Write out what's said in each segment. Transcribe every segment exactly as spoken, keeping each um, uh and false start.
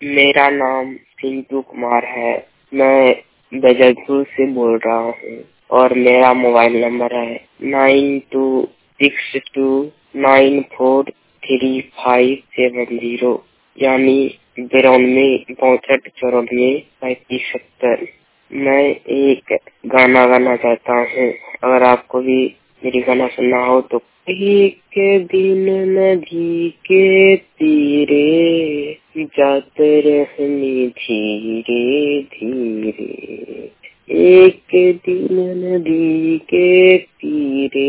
मेरा नाम पिंटू कुमार है। मैं बजलपुर से बोल रहा हूँ और मेरा मोबाइल नंबर है nine two six two nine four three five seven zero यानी बिरानवे बासठ चौरानवे पैंतीस सत्तर। मैं एक गाना गाना चाहता हूँ, अगर आपको भी मेरी गाना सुनना हो तो। एक दिन नदी के तीरे जाते रहनी धीरे धीरे, एक दिन नदी के तीरे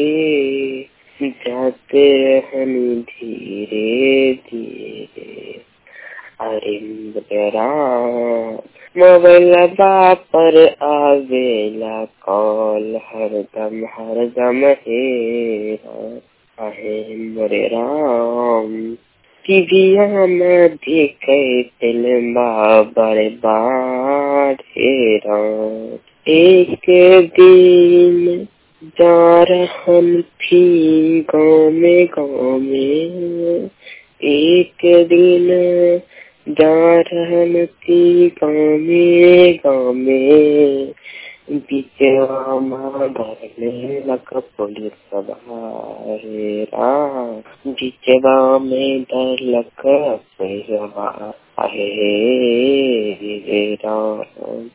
जाते रहनी धीरे धीरे। अरे मेरा मोबाइल पर आवेला कॉल हरदम हरदम हेरा। आहे मोरे राम टीविया में देखे फिल्मा बर्बाद हेरा। एक दिन जा रहन थी गाँव में गाँव में, एक दिन जा रहन थी गाँव में गाँव में, बिचवा में लग पुलिस सवारेरा, बिचवा में डर लग पुलिस सवारेरा।